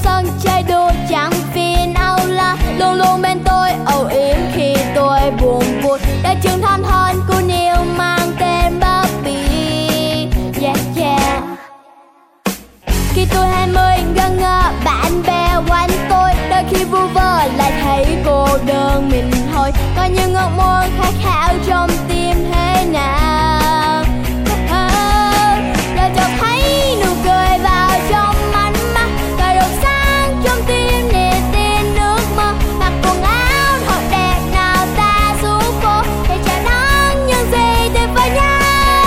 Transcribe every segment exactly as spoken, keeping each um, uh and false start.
sân chơi đùa chẳng phiền âu lo, luôn luôn bên tôi âu yếm khi tôi buồn vui. Đã trưởng thành hơn cuốn yêu mang tên Barbie. Yeah yeah. Khi tôi hai mươi ngân ngơ bạn bè quanh tôi, đôi khi vu vơ lại thấy cô đơn mình thôi. Có những ước mơ khát khao trong tim thế nào, giờ cho thấy nụ cười vào trong ánh mắt, và đột sáng trong tim niềm tin nước mơ. Mặc quần áo thật đẹp nào ta xuống phố để chào đón những gì tuyệt vời nhất.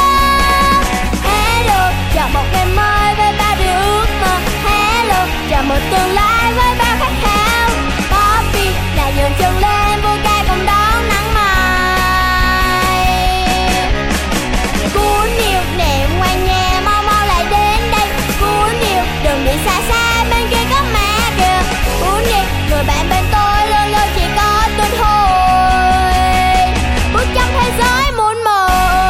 Hello, chào một ngày mới với bao điều ước mơ. Hello, chào một tương lai với bao khát khao. Barbie là nhường chân lên vui ca cùng đón nắng mai. Cuốn yêu nệm ngoan nhẹ mau mau lại đến đây. Cuốn yêu đừng đi xa xa bên kia có mẹ kìa. Cuốn yêu người bạn bên tôi luôn luôn chỉ có tôi thôi. Bước trong thế giới muôn màu.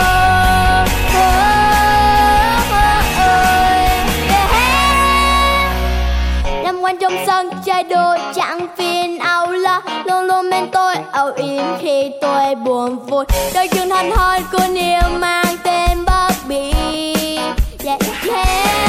Nằm quanh trong sân chơi đùa chẳng phiền âu lo, luôn luôn bên tôi âu yếm khi tôi buồn vui. Đôi chân thành hơn cuốn yêu mang tên Barbie. Yeah yeah.